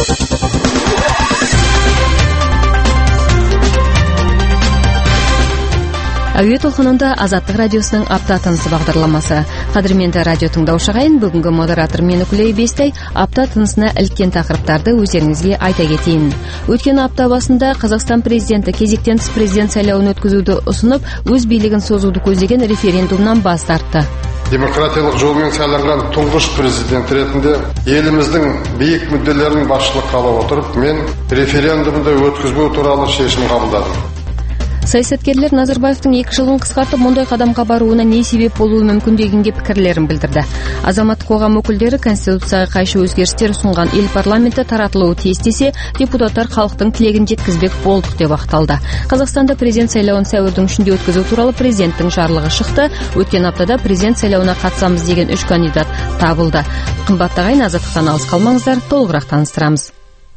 Әуе толқынында Азаттық радиосының апта тынысы бағдарламасы. Қадірменді радио тыңдаушы ағайын, бүгінгі модератор мен Үкілей Бестай апта тынысына іліккен тақырыптарды өздеріңізге айта кетейін. Өткен апта басында Қазақстан президенті кезектен тыс президент сайлауын өткізуді ұсынып, өз билігін созуды көздеген референдумнан бас тартты. Демократиялық жолмен сайланған тұңғыш президент ретінде еліміздің биік мүдделерін басшылыққа ала отырып, мен референдумды өткізбеу туралы шешім қабылдадым. Саясаткерлер Назарбаевтың 2 жылын қысқартып, мұндай қадамға баруына не себеп болуы мүмкін дегенге пікірлерін білдірді. Азаматтық қоғам өкілдері Конституцияға қайшы өзгерістер ұсынған ел парламенті таратылуы тиіс десе, депутаттар халықтың тілегін жеткізбек болдық деп ақталды. Қазақстанда президент сайлауын сәуірдің 3-інде өткізу туралы президенттің жарлығы шықты. Өткен аптада президент сайлауына қатысамыз деген 3 кандидат табылды. Қымбатты ағайын, Азаттықтан алыс қалмаңыздар, толығырақ таныстырамыз.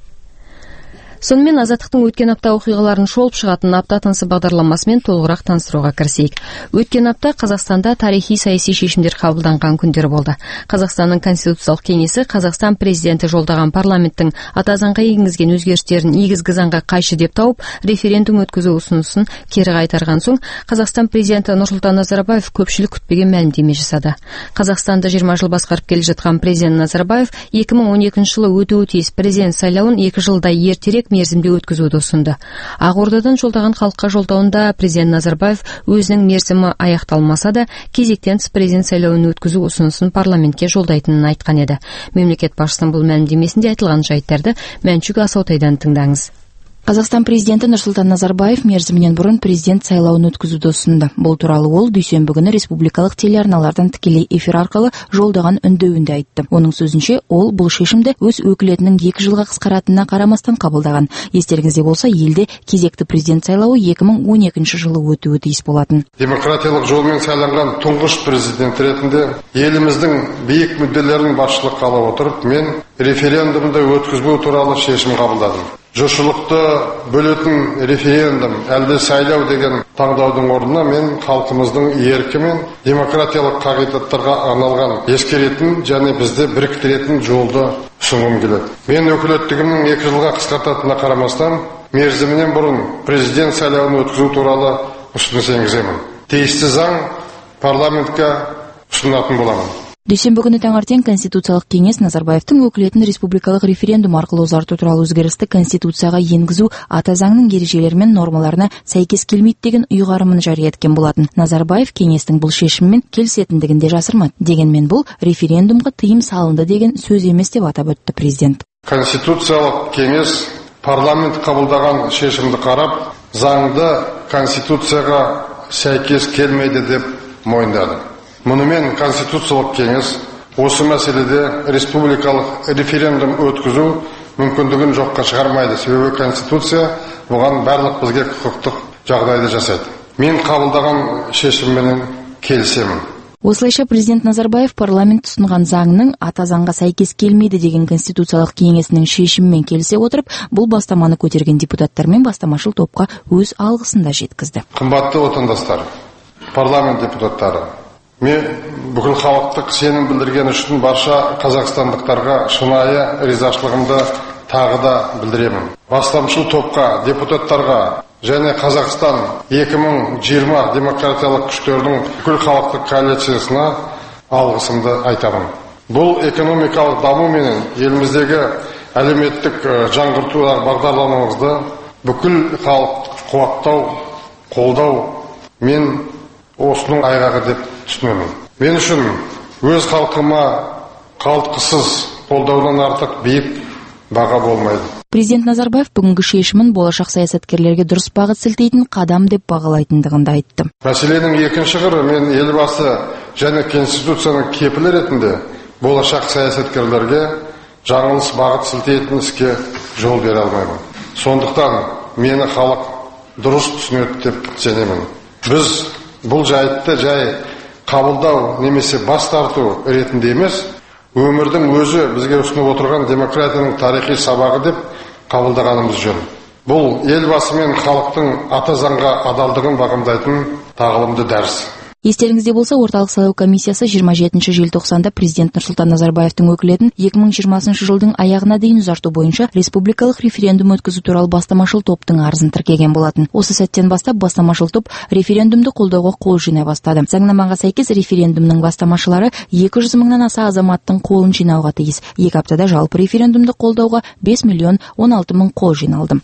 Сонымен Азаттықтың өткен апта оқиғаларын шолып шығатын апта тынысы бағдарламасымен толығырақ таныстыруға кірісейік. Өткен апта Қазақстанда тарихи саяси шешімдер қабылданған күндер болды. Қазақстанның Конституциялық кеңесі Қазақстан президенті жолдаған парламенттің ата заңға енгізген өзгерістерін негізгі заңға қайшы деп тауып, референдум өткізу ұсынысын кері қайтарған соң, Қазақстан президенті Нұрсұлтан Назарбаев көпшілік күтпеген мәлімдеме жасады. Қазақстанды 20 жыл басқарып келе жатқан президент Назарбаев 2012 жылы өтуі тиіс президент сайлауын 2 жылдай ертерек мерзімде өткізуді ұсынды. Ақордадан жолдаған халыққа жолдауында президент Назарбаев өзінің мерзімі аяқталмаса да, кезектен тыс президент сайлауын өткізу ұсынысын парламентке жолдайтынын айтқан еді. Мемлекет басшысының бұл мәлімдемесінде айтылған жайттарды Мәншүк Асаутайдан тыңдаңыз. Қазақстан президенті Нұрсұлтан Назарбаев мерзімінен бұрын президент сайлауын өткізуді ұсынды. Бұл туралы ол дүйсенбі күні республикалық телеарналардан тікелей эфир арқылы жолдаған үндеуінде айтты. Оның сөзінше, ол бұл шешімді өз өкілетінің 2 жылға қысқаратынына қарамастан қабылдаған. Естеріңізде болса, елде кезекті президент сайлауы 2012 жылы өтуі тиіс болатын. Демократиялық жолмен сайланған тұңғыш президент ретінде еліміздің биік мүдделерін басшылыққа ала отырып, мен референдумды өткізбеу туралы шешім қабылдадым. Жұртшылықты бөлетін референдум, әлде сайлау деген таңдаудың орнына мен халқымыздың еркі мен демократиялық қағидаттарға арналған ескеретін және бізді біріктіретін жолды ұсынғым келеді. Мен өкілеттігімнің 2 жылға қысқартатынына қарамастан, мерзімінен бұрын президент сайлауын өткізу туралы ұсыныс енгіземін. Тиісті заң парламентке ұсынатын боламын. Дүйсенбі күні таңертең Конституциялық кеңес Назарбаевтың өкілетін республикалық референдум арқылы ұзарту туралы өзгерісті Конституцияға енгізу ата заңның ережелері мен нормаларына сәйкес келмейді деген ұйғарымын жария еткен болатын. Назарбаев кеңестің бұл шешіммен келісетіндігін де жасырмады. Дегенмен бұл референдумға тыйым салынды деген сөз емес деп атап өтті президент. Конституциялық кеңес парламент қабылдаған шешімді қарап, заңды Конституцияға сәйкес келмейді деп мойындады. Мұнымен Конституциялық кеңес осы мәселеде республикалық референдум өткізу мүмкіндігін жоққа шығармайды. Себебі Конституция бұған барлық бізге құқықтық жағдайды жасайды. Мен қабылдаған шешімменен келісемін. Осылайша президент Назарбаев парламент ұсынған заңның ата заңға сәйкес келмейді деген Конституциялық кеңесінің шешімімен келісе отырып, бұл бастаманы көтерген депутаттар мен бастамашыл топқа өз алғысын да жеткізді. Қымбатты отандастар, парламент депутаттары, мен бүкіл халықтық сенім білдірген үшін барша қазақстандықтарға шынайы ризашылығымды тағы да білдіремін. Бастамашыл топқа, депутаттарға және Қазақстан 2020 демократиялық күштердің бүкіл халықтық коалициясына алғысымды айтамын. Бұл экономикалық даму менен еліміздегі әлеуметтік жаңғырту бағдарламамызды бүкіл халық қуаттау, қолдау мен осының айғағы деп түсінемін. Мен үшін өз халқыма қалтқысыз қолдаудан артық биік баға болмайды. Президент Назарбаев бүгінгі шешімін болашақ саясаткерлерге дұрыс бағыт сілтейтін қадам деп бағалайтындығын да айтты. Мәселенің екінші қыры, мен елбасы және Конституцияның кепілі ретінде болашақ саясаткерлерге жаңылыс бағыт сілтейтін іске жол бере алмаймын. Сондықтан мені халық дұрыс түсінеді деп сенемін. Біз бұл жайтты жай қабылдау немесе бас тарту ретінде емес, өмірдің өзі бізге ұсынып отырған демократияның тарихи сабағы деп қабылдағанымыз жөн. Бұл елбасы мен халықтың ата заңға адалдығын бағамдайтын тағылымды дәріс. Естеріңізде болса, орталық сайлау комиссиясы 27 желтоқсанда президент Нұрсұлтан Назарбаевтың өкілетін 2020 жылдың аяғына дейін ұзарту бойынша республикалық референдум өткізу туралы бастамашыл топтың арызын тіркеген болатын. Осы сәттен бастап бастамашыл топ референдумды қолдауға қол жинай бастады. Заңнамаға сәйкес референдумның бастамашылары 200 мыңнан аса азаматтың қолын жинауға тиіс. 2 аптада жалпы референдумды қолдауға 5 миллион 16 мың қол жиналды.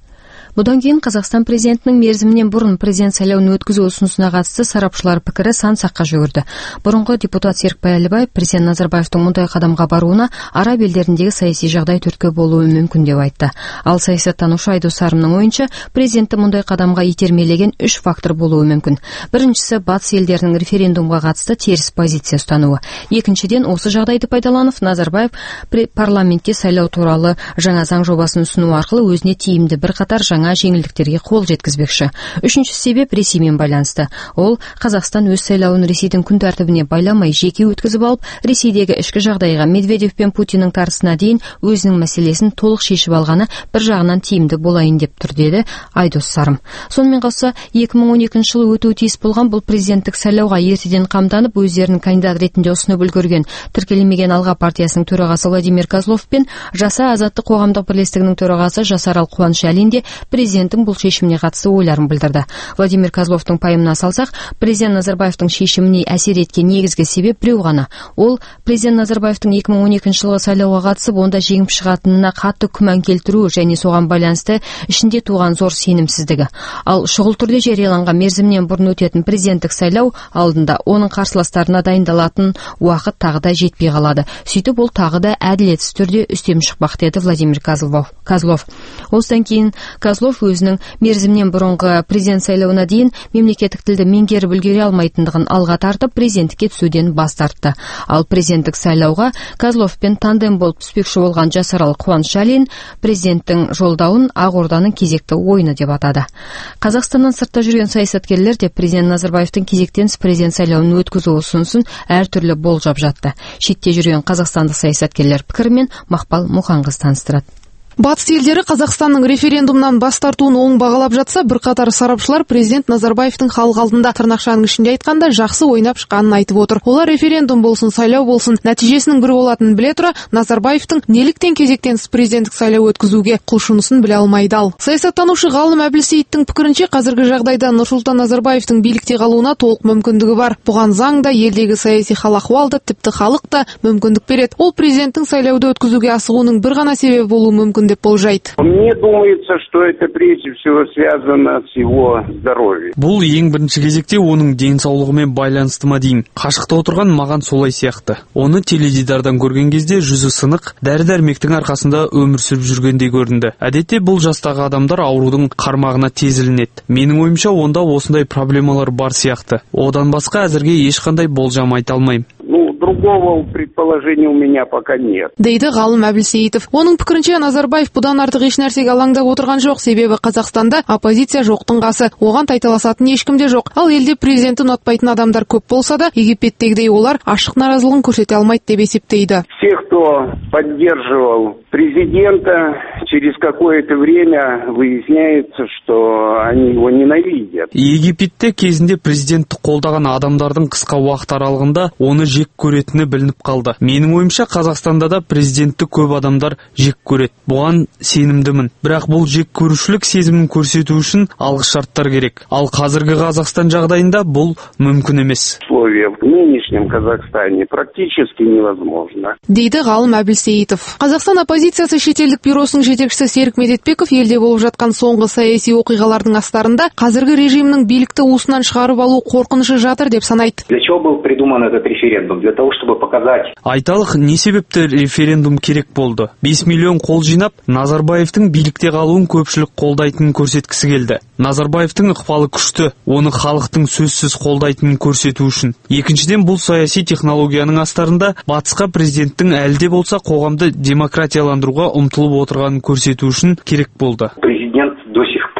Бұдан кейін Қазақстан президентінің мерзімінен бұрын президент сайлауын өткізу ұсынысына қатысты сарапшылар пікірі сан саққа жүгірді. Бұрынғы депутат Серікбай Әлібаев президент Назарбаевтың мұндай қадамға баруына араб елдеріндегі саяси жағдай түрткі болуы мүмкін деп айтты. Ал саясаттанушы Айдос Сарымның ойынша, президентті мұндай қадамға итермелеген 3 фактор болуы мүмкін. Біріншісі, батыс елдерінің референдумға қатысты теріс позиция ұстануы. Екіншіден, осы жағдайды пайдаланып, Назарбаев парламентке сайлау туралы жаңа заң жобасын ұсыну арқылы өзіне тиімді бірқатар жаңа жеңілдіктерге қол жеткізбекші. Үшінші себеп Ресеймен байланысты. Ол Қазақстан өз сайлауын Ресейдің күн тәртібіне байламай жеке өткізіп алып, Ресейдегі ішкі жағдайға Медведев пен Путиннің тартысына дейін өзінің мәселесін толық шешіп алғаны бір жағынан тиімді болайын деп тұр, деді Айдос Сарым. Сонымен қоса 2012 жылы өтуі тиіс болған бұл президенттік сайлауға ертеден қамданып, өздерінің кандидат ретінде ұсынып үлгерген тіркелмеген Алға партиясының төрағасы Владимир Козлов пен Жаса азаттық қоғамдық бірлестігінің төрағасы Жасарал Қуанышәлин де президенттің бұл шешіміне қатысты ойларын білдірді. Владимир Козловтың пайымына салсақ, президент Назарбаевтың шешіміне әсер еткен негізгі себеп біреу ғана. Ол президент Назарбаевтың 2012 жылғы сайлауға қатысып, онда жеңіп шығатынына қатты күмән келтіру және соған байланысты ішінде туған зор сенімсіздігі. Ал шұғыл түрде жарияланған мерзімнен бұрын өтетін президенттік сайлау алдында оның қарсыластарына дайындалатын уақыт тағы да жетпей қалады. Сөйтіп ол тағы да әділетсіз түрде үстем шықпақ, деді Владимир Козлов. Осыдан кейін Козлов өзінің мерзімнен бұрынғы президент сайлауына дейін мемлекеттік тілді меңгеріп үлгере алмайтындығын алға тартып, президенттікке түсуден бас тартты. Ал президенттік сайлауға Козловпен тандем болып түспекші болған Жасарал Қуанышәлин президенттің жолдауын Ақорданың кезекті ойыны деп атады. Қазақстаннан сыртта жүрген саясаткерлер де президент Назарбаевтың кезектен тыс президент сайлауын өткізу ұсынысын әртүрлі болжап жатты. Шетте жүрген қазақстандық саясаткерлер пікірімен Мақпал Мұханқыз таныстырады. Батыс елдері Қазақстанның референдумнан бас тартуын оң бағалап жатса, бірқатар сарапшылар президент Назарбаевтың халық алдында тырнақшаның ішінде айтқанда жақсы ойнап шыққанын айтып отыр. Олар референдум болсын, сайлау болсын, нәтижесінің бір болатынын біле тұра, Назарбаевтың неліктен кезектен тыс президенттік сайлау өткізуге құлшынысын біле алмайды. Ал саясаттанушы ғалым Әбілсейіттің пікірінше, қазіргі жағдайда Нұрсұлтан Назарбаевтың билікте қалуына толық мүмкіндігі бар. Бұған заң да, елдегі саяси хал-ахуал да, тіпті халық та мүмкіндік береді. Ол президенттің сайлауды өткізуге асығуының бір ғана себебі болуы мүмкін деп болжайды. Мне думается, что это прежде всего связано с его здоровьем. Бұл ең бірінші кезекте оның денсаулығымен байланысты ма деймін. Қашықта отырған маған солай сияқты. Оны теледидардан көрген кезде жүзі сынық, дәрі-дәрмектің арқасында өмір сүріп жүргендей көрінді. Әдетте бұл жастағы адамдар аурудың қармағына тез ілінеді. Менің ойымша, онда осындай проблемалар бар сияқты. Одан басқа әзірге ешқандай болжам айта алмаймын. Другого предположения у меня пока нет. Дейді ғалым Әбілсейітов. Оның пікірінше, Назарбаев бұдан артық еш нәрсеге алаңдап отырған жоқ, себебі Қазақстанда оппозиция жоқтың қасы. Оған тайталасатын ешкім де жоқ. Ал елде президенті ұнатпайтын адамдар көп болса да, Египеттегідей олар ашық наразылығын көрсете алмайды деп есептейді. Все, кто поддерживал президента, через какое-то время выясняется, что они его ненавидят. Египетте кезінде президентті қолдаған адамдардың қысқа уақыт аралығында оны жек көретіні білініп қалды. Менің ойымша, Қазақстанда да президентті көп адамдар жек көреді. Бұған сенімдімін. Бірақ бұл жек көрушілік сезімін көрсету үшін алғы шарттар керек. Ал қазіргі Қазақстан жағдайында бұл мүмкін емес. В нынешнем Казахстане практически невозможно. Дейді ғалым Әбілсейітов. Қазақстан оппозициясы шетелдік бюросының жетекшісі Серік Медетбеков елде болып жатқан соңғы саяси оқиғалардың астарында қазіргі режимнің билікті уысынан шығарып алу қорқынышы жатыр деп санайды. Для чего был придуман этот референдум? Для того, чтобы показать. Айталық, не себепті референдум керек болды? 5 миллион қол жинап, Назарбаевтың билікте қалуын көпшілік қолдайтынын көрсеткісі келді. Назарбаевтың ықпалы күшті, оны халықтың сөзсіз қолдайтынын көрсету үшін. Екіншіден, бұл саяси технологияның астарында батысқа президенттің әлде болса қоғамды демократияландыруға ұмтылып отырғанын көрсету үшін керек болды. Президент до сих пор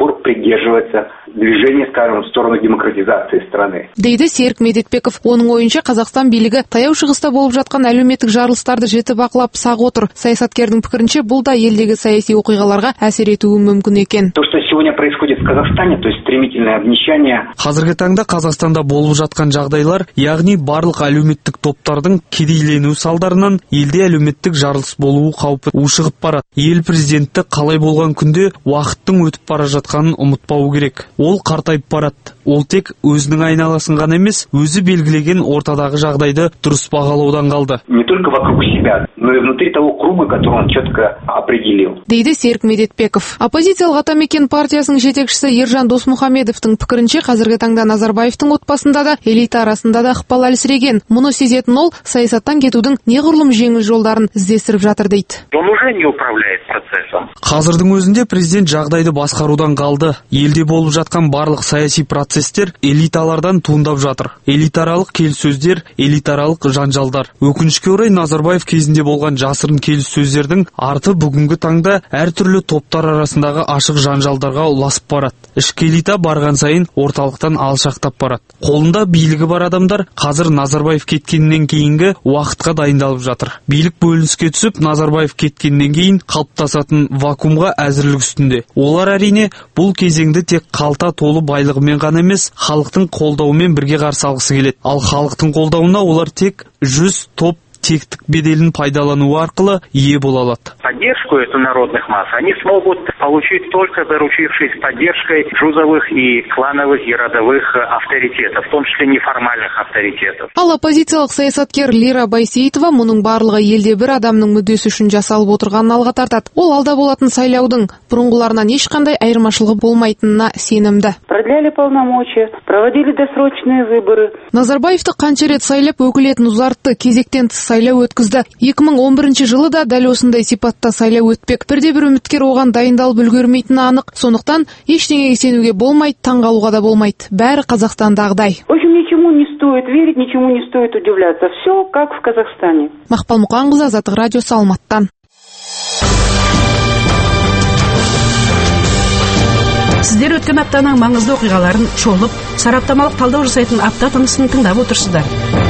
придерживается движения, скажем, в сторону демократизации страны. Дейді Серік Медетбеков. Оның ойынша Қазақстан билігі таяу шығыста болып жатқан әлеуметтік жарылыстарды жіті бақылап сақ отыр. Саясаткердің пікірінше бұл да елдегі саяси оқиғаларға әсер етуі мүмкін екен. То, что сегодня происходит в Казахстане, то есть стремительное обнищание. Қазіргі таңда Қазақстанда болып жатқан жағдайлар, яғни барлық әлеуметтік топтардың кедейлену салдарынан елде әлеуметтік жарылыс болуы қаупі ушығып барады. Ел президенті қалай болған күнде уақыттың өтіп бара жатқанын ұмытпау керек. Ол қартайып барады. Ол тек өзінің айналасын ғана емес, өзі белгілеген ортадағы жағдайды дұрыс бағалаудан қалды. Не только вокруг себя, но и внутри того круга, который он четко определил. Дейді Серік Медетбеков. Оппозициялық Атамекен партиясының жетекшісі Ержан Досмұхамедовтың пікірінше қазіргі таңда Назарбаевтың отбасында да, элита арасында да ықпал әлсіреген. Мұны сезетін ол саясаттан кетудің неғұрлым жеңіл жолдарын іздестіріп жатыр дейді. Он уже не управляет процессом. Қазірдің өзінде президент жағдайды басқарудан қалды. Елде болып жатқан барлық саяси процестер элиталардан туындап жатыр. Элитаралық келіссөздер, элитаралық жанжалдар. Өкінішке орай Назарбаев кезінде болған жасырын келіссөздердің арты бүгінгі таңда әртүрлі топтар арасындағы ашық жанжалдарға ұласып барады. Ішкі элита барған сайын орталықтан алшақтап барады. Қолында билігі бар адамдар қазір Назарбаев кеткеннен кейінгі уақытқа дайындалып жатыр. Билік бөлініске түсіп, Назарбаев кеткеннен кейін қалыптасатын вакуумға әзірлік үстінде. Олар әрине бұл кезеңді тек қалта толы байлығымен ғана емес, халықтың қолдауымен бірге қарсы алғысы келеді. Ал халықтың қолдауына олар тек 100 топ тектік беделін пайдалануы арқылы ие бола алады. Поддержку эту народных масс они смогут получить только заручившись поддержкой жузовых и клановых и родовых авторитетов, в том числе неформальных авторитетов. Ал оппозициялық саясаткер Лира Байсейітова мұның барлығы елде бір адамның мүддесі үшін жасалып отырғанын алға тартады. Ол алда болатын сайлаудың бұрынғыларынан ешқандай айырмашылығы болмайтынына сенімді. Продляли полномочия, проводили досрочные выборы. Назарбаевты қанша рет сайлап өкілетін ұзартты, кезектен тыс сайлау өткізді. 2011 жылы да дәл осындай сипатта сайлау өтпек. Бірде-бір үміткер оған дайындалып үлгермейтіні анық. Сондықтан ештеңеге сенуге болмайды, таңғалуға да болмайды. Бәрі Қазақстандағыдай. В общем, ничему не стоит верить, ничему не стоит удивляться. Все как в Казахстане. Мақпал Мұқанқызы, Азаттық радиосы, Алматыдан. Сіздер өткен аптаның маңызды оқиғаларын шолып, сараптамалық талдау жасайтын апта тынысын тыңдап отырсыздар.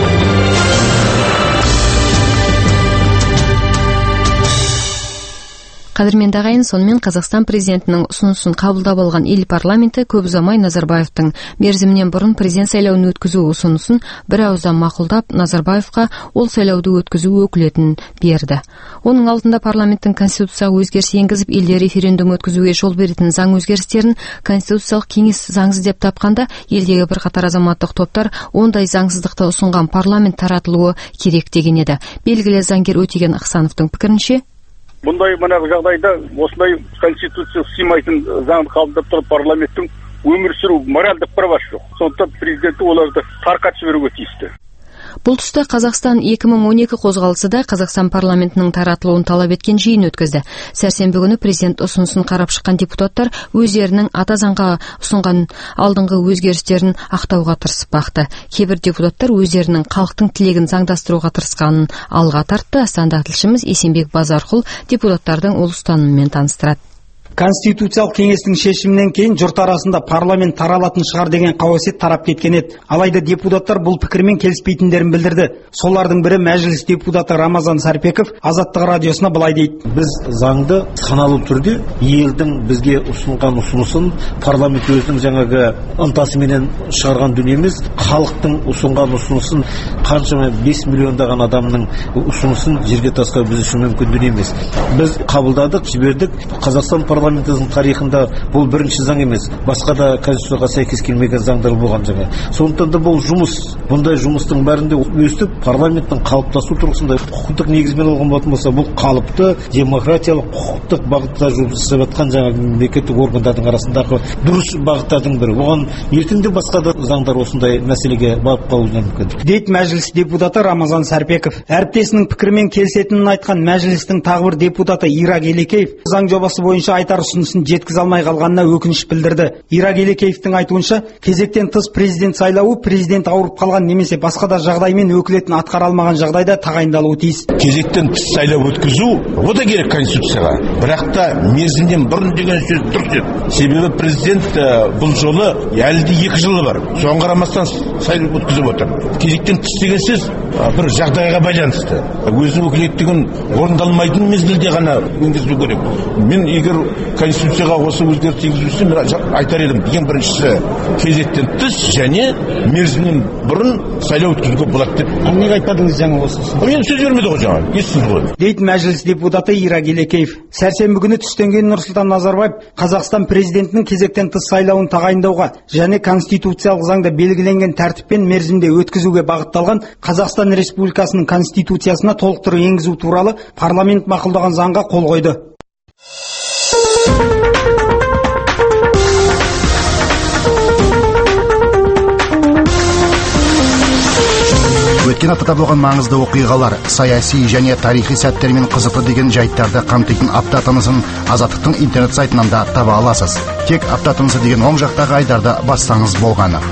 Қадірменді ағайын, сонымен Қазақстан президентінің ұсынысын қабылдап алған ел парламенті көп ұзамай Назарбаевтың мерзімінен бұрын президент сайлауын өткізу ұсынысын бір ауыздан мақұлдап, Назарбаевқа ол сайлауды өткізу өкілетін берді. Оның алдында парламенттің конституцияға өзгеріс енгізіп, елде референдум өткізуге жол беретін заң өзгерістерін конституциялық кеңес заңсыз деп тапқанда, елдегі бірқатар азаматтық топтар ондай заңсыздықты ұсынған парламент таратылуы керек деген еді. Белгілі заңгер Өтеген Ықсановтың пікірінше, бұндай жағдайда осындай конституция сыймайтын заң қабылдап тұрып парламенттің өмір сүру моральдық правасы жоқ. Сондықтан президенті оларды тарқатып жіберуге тиісті. Бұл тұста Қазақстан 2012 қозғалысы да Қазақстан парламентінің таратылуын талап еткен жиын өткізді. Сәрсенбі күні президент ұсынысын қарап шыққан депутаттар өздерінің ата заңға ұсынған алдыңғы өзгерістерін ақтауға тырысып бақты. Кейбір депутаттар өздерінің халықтың тілегін заңдастыруға тырысқанын алға тартты. Астанадағы тілшіміз Есенбек Базарқұл депутаттардың ол ұстанымымен таныстырады. Конституциялық кеңестің шешімінен кейін жұрт арасында парламент таралатын шығар деген қауесет тарап кеткен еді. Алайда депутаттар бұл пікірмен келіспейтіндерін білдірді. Солардың бірі мәжіліс депутаты Рамазан Сарпеков Азаттық радиосына былай дейді: Біз заңды саналы түрде елдің бізге ұсынған ұсынысын парламент өзінің жаңағы ынтасыменен шығарған дүние емес, халықтың ұсынған ұсынысын, қаншама 5 миллиондаған адамның ұсынысын жерге тасқа біз үшін мүмкін дүние емес. Біз қабылдадық, жібердік. Қазақстан парламентінің тарихында бұл бірінші заң емес, басқа да конституцияға сәйкес келмеген заңдар болған жаңа. Сондықтан да бұл жұмыс, бұндай жұмыстың бәрінде өстіп парламенттің қалыптасу тұрғысында құқықтық негізмен алған болатын болса, бұл қалыпты демократиялық құқықтық бағытта жұмыс жасап жатқан жаңа мемлекеттік органдардың арасындағы дұрыс бағыттардың бірі. Оған ертеңде басқа да заңдар осындай мәселеге барып қалуы мүмкін. Дейді мәжіліс депутаты Рамазан Сарпеков. Әріптесінің пікірімен келісетінін айтқан мәжілістің тағы бір депутаты Ирак Елекеев заң жобасы бойынша айтар депутаттар ұсынысын жеткізе алмай қалғанына өкініш білдірді. Ирак Елекеевтің айтуынша, кезектен тыс президент сайлауы президент ауырып қалған немесе басқа да жағдаймен өкілетін атқара алмаған жағдайда тағайындалуы тиіс. Кезектен тыс сайлау өткізу о да керек конституцияға. Бірақ та мерзімнен бұрын деген сөз дұрыс еді. Себебі президент бұл жолы әлі де 2 жылы бар. Соған қарамастан сайлау өткізіп отыр. Кезектен тыс деген сөз бір жағдайға байланысты. Өзінің өкілеттігін орындалмайтын мезгілде ғана енгізу керек. Мен егер конституцияға осы өзгеріс енгізілсе, мен айтар едім. Ең біріншісі кезектен тыс және мерзімнен бұрын сайлау өткізуге болады деп. Неге айтпадыңыз жаңа осы? Мен сөз бермеді ғой жаңа. Естісіз ғой. Дейді мәжіліс депутаты Ирак Елекеев. Сәрсенбі күні түстен кейін Нұрсұлтан Назарбаев Қазақстан президентінің кезектен тыс сайлауын тағайындауға және конституциялық заңда белгіленген тәртіппен мерзімде өткізуге бағытталған Қазақстан Республикасының конституциясына толықтыру енгізу туралы парламент мақұлдаған заңға қол қойды. Өткен аптада болған маңызды оқиғалар, саяси және тарихи сәттермен қызықты деген жайттарды қамтитын апта тынысын Азаттықтың интернет сайтынан да таба аласыз. Тек апта тынысы деген оң жақтағы айдарды бассаңыз болғаны.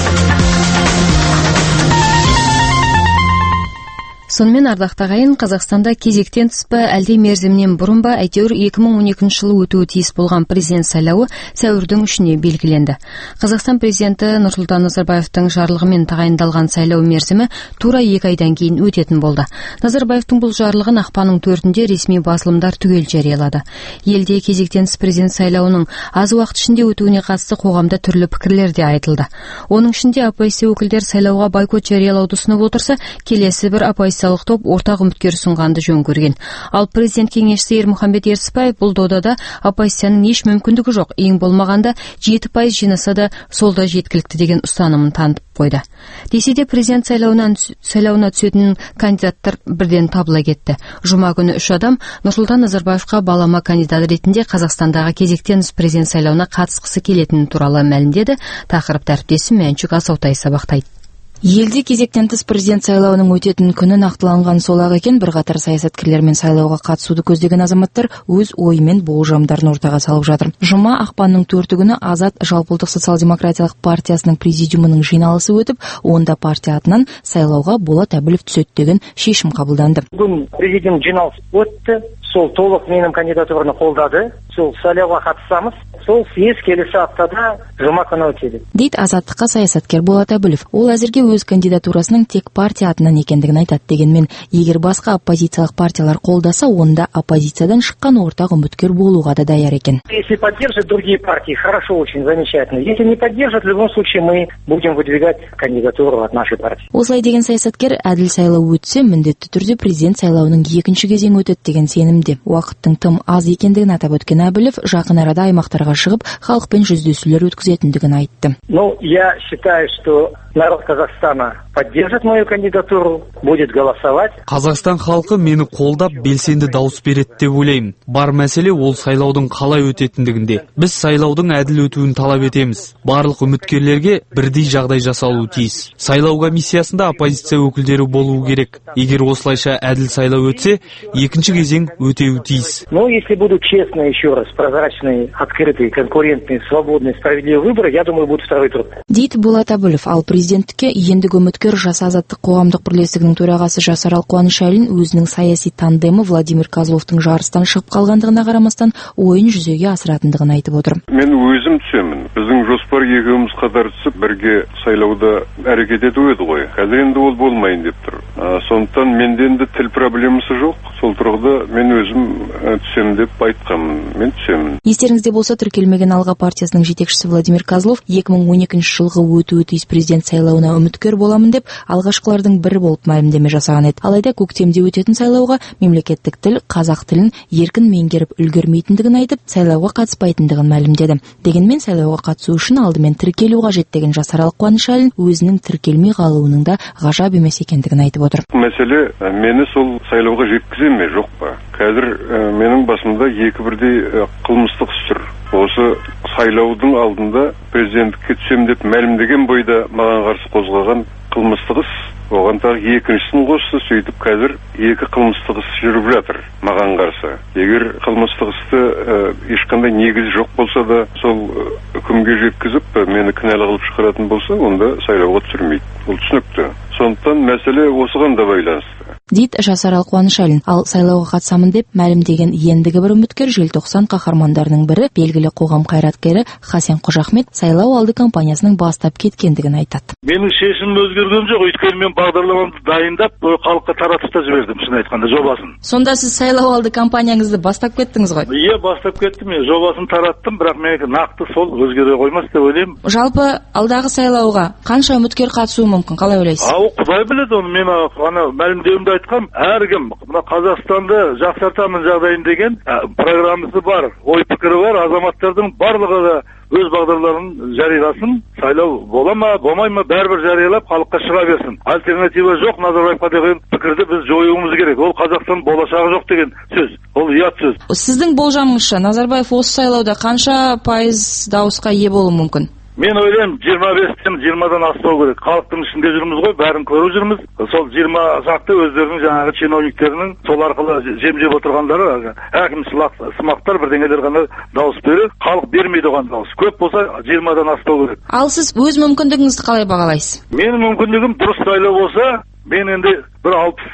Сонымен ардақты ағайын, Қазақстанда кезектен тыс па, әлде мерзімнен бұрын ба, әйтеуір 2012 жылы өтуі тиіс болған президент сайлауы сәуірдің 3-іне белгіленді. Қазақстан президенті Нұрсұлтан Назарбаевтың жарлығымен тағайындалған сайлау мерзімі тура 2 айдан кейін өтетін болды. Назарбаевтың бұл жарлығын ақпанның 4-інде ресми басылымдар түгел жариялады. Елде кезектен тыс президент сайлауының аз уақыт ішінде өтуіне қатысты қоғамда түрлі пікірлер де айтылды. Оның ішінде оппозиция өкілдері сайлауға бойкот жариялауды ұсынып отырса, келесі бір оппозициялық топ ортақ үміткер ұсынғанды жөн көрген. Ал президент кеңесшісі Ермұхамбет Ерсібаев бұл додада оппозицияның еш мүмкіндігі жоқ, ең болмағанда 7% жинаса да солда жеткілікті деген ұстанымын танытып қойды. Десе де президент сайлауына түсетін кандидаттар бірден табыла кетті. Жұма күні 3 адам Нұрсұлтан Назарбаевқа балама кандидат ретінде Қазақстандағы кезектен тыс президент сайлауына қатысқысы келетіні туралы мәлімдеді. Тақырыпты әріптесім Мәншүк Асаутай сабақтайды. Елде кезектен тыс президент сайлауының өтетін күні нақтыланған сол-ақ екен, бірқатар саясаткерлермен сайлауға қатысуды көздеген азаматтар өз ойы мен болжамдарын ортаға салып жатыр. Жұма ақпанның 4 күні Азат Жалпыұлттық социал-демократиялық партиясының президиумының жиналысы өтіп, онда партия атынан сайлауға Болат Әбілов түседі деген шешім қабылданды. Бүгін президиум жиналысы өтті, сол толық менің кандидатураны қолдады, сол сайлауға қатысамыз. Сол съезд келесі аптада жұма күні өтеді. Дейді Азаттыққа саясаткер Болат Әбілов. Ол әзірге өз кандидатурасының тек партия атынан екендігін айтады, дегенмен, егер басқа оппозициялық партиялар қолдаса, онда оппозициядан шыққан ортақ үміткер болуға да даяр екен. Если поддержат другие партии, хорошо, очень замечательно. Если не поддержат, в любом случае мы будем выдвигать кандидатуру от нашей партии. Осылай деген саясаткер, әділ сайлау өтсе, міндетті түрде президент сайлауының 2-ші кезеңі өтеді деген сенімде. Уақыттың тым аз екендігін атап өткен Әбілов жақын арада аймақтарға шығып, халықпен жүздесулер өткізетіндігін айтты. Я считаю, что народ Казахстана поддержит мою кандидатуру, будет голосовать. Қазақстан халқы мені қолдап, белсенді дауыс береді деп ойлаймын. Бар мәселе ол сайлаудың қалай өтетіндігінде. Біз сайлаудың әділ өтуін талап етеміз. Барлық үміткерлерге бірдей жағдай жасалуы тиіс. Сайлау комиссиясында оппозиция өкілдері болуы керек. Егер осылайша әділ сайлау өтсе, 2-ші кезең өтеуі тиіс. Если будут честные, еще раз, прозрачные, открытые, конкурентные, свободные, справедливые выборы, я думаю, будет второй тур. Дейді Болат Әбілов. Ал президенттікке ендігі үміткер Жас Азаттық қоғамдық бірлестігінің төрағасы Жасарал Қуанышәлин өзінің саяси тандемі Владимир Козловтың жарыстан шығып қалғандығына қарамастан ойын жүзеге асыратындығын айтып отыр. Мен өзім түсемін. Біздің жоспар екеуміз қатар түсіп, бірге сайлауда әрекет ету еді ғой. Қазір енді ол болмайын деп тұр. Сондықтан менде енді тіл проблемасы жоқ. Сол тұрғыда мен өзім түсемін деп айтқанмын. Мен түсемін. Естеріңізде болса, тіркелмеген Алға партиясының жетекшісі Владимир Козлов 2012 жылғы өтуі тиіс президент сайлауына үміткер боламын деп алғашқылардың бірі болып мәлімдеме жасаған еді. Алайда көктемде өтетін сайлауға мемлекеттік тіл, қазақ тілін еркін меңгеріп үлгермейтіндігін айтып, сайлауға қатыспайтындығын мәлімдеді. Дегенмен сайлауға қатысу үшін алдымен тіркелу қажет деген Жасарал Қуанышәлин өзінің тіркелмей қалуының да ғажап емес екендігін айтып отыр. Мәселе мені сол сайлауға жеткізе ме, жоқ па? Қазір менің басымда екі бірдей қылмыстық іс тұр. Осы сайлаудың алдында президенттікке түсем деп мәлімдеген бойда маған қарсы қозғаған қылмыстық іс Оған тағы екіншісін қосты, сөйтіп қазір 2 қылмыстық іс жүріп жатыр маған қарсы. Егер қылмыстық істі ешқандай негіз жоқ болса да, сол үкімге жеткізіп мені кінәлі қылып шығаратын болса, онда сайлауға түсірмейді. Бұл түсінікті. Сондықтан мәселе осыған да байланысты. Дейді Жасарал Қуанышәлін. Ал сайлауға қатысамын деп мәлімдеген ендігі бір үміткер желтоқсан қаһармандарының бірі белгілі қоғам қайраткері Хасен Қожахмет сайлау алды кампаниясының бастап кеткендігін айтады. Менің шешімім өзгерген жоқ, өйткені мен бағдарламамды дайындап, халыққа таратып та жібердім, шын айтқанда, жобасын. Сонда сіз сайлау алды кампанияңызды бастап кеттіңіз ғой? Иә, бастап кеттім, мен жобасын тараттым, бірақ менікі нақты сол өзгере қоймас деп ойлаймын. Жалпы алдағы сайлауға қанша үміткер қатысуы мүмкін, қалай ойлайсыз? Құдай біледі оны, мен мәлімдеуімді айтқам, әркім мына Қазақстанды жақсартамын жағдайын деген программасы бар, ой пікірі бар, азаматтардың барлығы да өз бағдарларын жарияласын, сайлау бола ма, болмай ма, бәрібір жариялап халыққа шыға берсін. Альтернатива жоқ, Назарбаевқа деген пікірді біз жоюымыз керек. Ол Қазақстан болашағы жоқ деген сөз. Ол ұят сөз. Сіздің болжамыңызша Назарбаев осы сайлауда қанша пайыз дауысқа ие болуы мүмкін? Мен ойлаймын 25-тен 20-дан аспау керек. Халықтың ішінде жүрміз ғой, бәрін көріп жүрміз. Сол 20 жақты өздерінің жаңағы чиновниктерінің сол арқылы жемжеп отырғандары, әкім сымақтар бірдеңелер ғана дауыс береді. Халық бермейді оған дауыс. Көп болса 20-дан аспау керек. Ал сіз өз мүмкіндігіңізді қалай бағалайсыз? Менің мүмкіндігім дұрыс сайлау болса, мен енді бір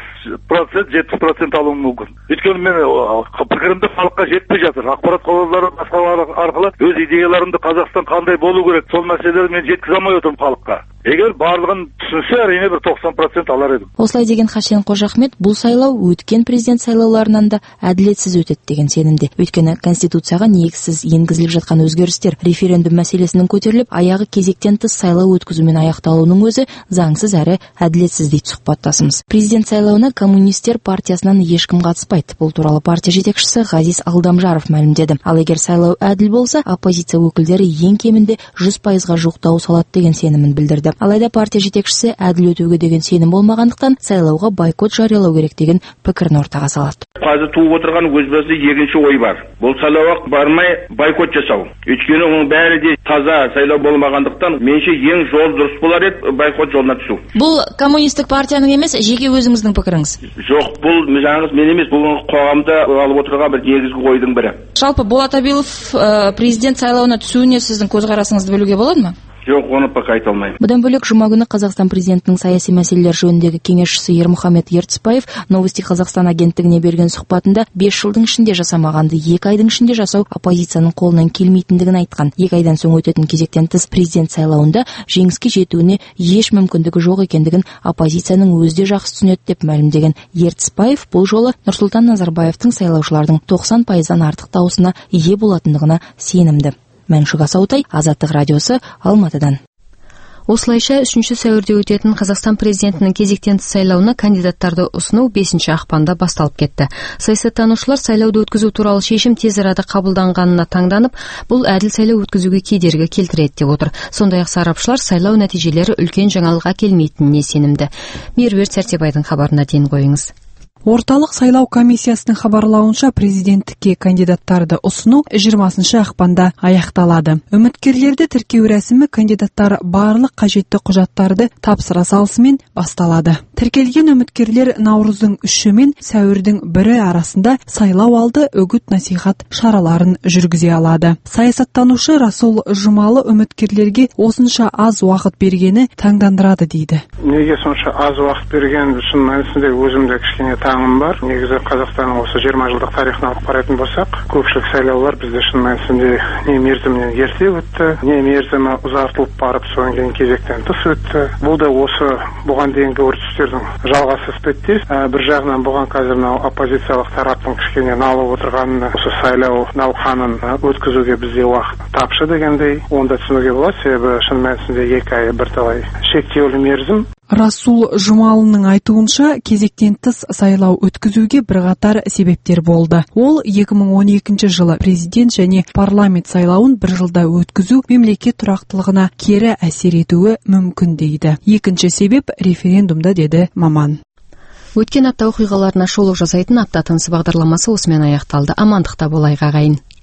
60-70% алуым мүмкін. Өйткені мен пікірімді халыққа жетпей жатыр. Ақпарат құралдары арқылы өз идеяларымды Қазақстан қандай болу керек, сол мәселелерді мен жеткізе алмай отырмын халыққа. Егер барлығын түсінсе, әрине бір 90% алар едім. Осылай деген Хасен Қожахмет бұл сайлау өткен президент сайлауларынан да әділетсіз өтеді деген сенімде. Өйткені Конституцияға негізсіз енгізіліп жатқан өзгерістер, референдум мәселесінің көтеріліп, аяғы кезектен тыс сайлау өткізумен аяқталуының өзі заңсыз әрі әділетсіз дейді сұхбаттасымыз. Президент сайлауына коммунистер партиясынан ешкім қатыспайды. Бұл туралы партия жетекшісі Ғазиз Алдамжаров мәлімдеді. Ал егер сайлау әділ болса, оппозиция өкілдері ең кемінде 100%-ға жуық дауыс алады деген сенімін білдірді. Алайда партия жетекшісі әділ өтуге деген сенім болмағандықтан сайлауға бойкот жариялау керек деген пікірін ортаға салады. Қазір туып отырған өз басында екінші ой бар. Бұл сайлауға бармай бойкот жасау. Өйткені оның бәрі де таза сайлау болмағандықтан меніңше ең жол дұрыс болар еді бойкот жолына түсу. Бұл коммунистік партияның емес, жеке өзіңіздің пікіріңіз? Жоқ, бұл жаңағы мен емес, бұл қоғамда алып отырған бір негізгі ойдың бірі. Жалпы Болат Абилов президент сайлауына түсуіне сіздің көзқарасыңызды бөлуге болады ма? Жоқ, оны пока айта алмаймын. Бұдан бөлек жұма күні Қазақстан президентінің саяси мәселелер жөніндегі кеңесшісі Ермұхамед Ертісбаев Новости Қазақстан агенттігіне берген сұхбатында 5 жылдың ішінде жасамағанды 2 айдың ішінде жасау оппозицияның қолынан келмейтіндігін айтқан. 2 айдан соң өтетін кезектен тыс президент сайлауында жеңіске жетуіне еш мүмкіндігі жоқ екендігін оппозицияның өзі де жақсы түсінеді деп мәлімдеген Ертісбаев бұл жолы Нұрсұлтан Назарбаевтың сайлаушылардың 90%-дан артық дауысына ие болатындығына сенімді. Мәншүк Асаутай, Азаттық радиосы, Алматыдан. Осылайша 3 сәуірде өтетін Қазақстан президентінің кезектен тыс сайлауына кандидаттарды ұсыну 5 ақпанда басталып кетті. Саясаттанушылар сайлауды өткізу туралы шешім тез арада қабылданғанына таңданып, бұл әділ сайлау өткізуге кедергі келтіреді деп отыр. Сондай-ақ сарапшылар сайлау нәтижелері үлкен жаңалық әкелмейтініне сенімді. Меруерт Сәрсебайдың хабарына ден қойыңыз. Орталық сайлау комиссиясының хабарлауынша президенттікке кандидаттарды ұсыну 20 ақпанда аяқталады. Үміткерлерді тіркеу рәсімі кандидаттар барлық қажетті құжаттарды тапсыра салысымен басталады. Тіркелген үміткерлер наурыздың 3-і мен сәуірдің 1-і арасында сайлау алды үгіт насихат шараларын жүргізе алады. Саясаттанушы Расул Жұмалы үміткерлерге осынша аз уақыт бергені таңдандырады дейді. Неге сонша аз уақыт берген, шын мәнісінде өзімде кішкене таңым бар. Негізі Қазақстанның осы 20 жылдық тарихына алып қарайтын болсақ, көпшілік сайлаулар бізде шын мәнісінде не мерзімнен ерте өтті, не мерзімі ұзартылып барып содан кейін кезектен тыс өтті. Бұл да осы бұған дейінгі үрдістердің жалғасы іспеттес. Бір жағынан бұған қазір оппозициялық тараптың кішкене налып отырғанына, осы сайлау науқанын өткізуге бізде уақыт тапшы дегендей, онда түсінуге болады, себебі шын мәнісінде 2 ай бірталай шектеулі мерзім. Расул Жұмалының айтуынша кезектен тыс сайлау өткізуге бірқатар себептер болды. Ол 2012 жылы президент және парламент сайлауын бір жылда өткізу мемлекет тұрақтылығына кері әсер етуі мүмкін дейді. Екінші себеп референдумда деді маман. Өткен апта оқиғаларына шолу жасайтын апта тынысы бағдарламасы осымен аяқталды. Амандықта болайық ағайын.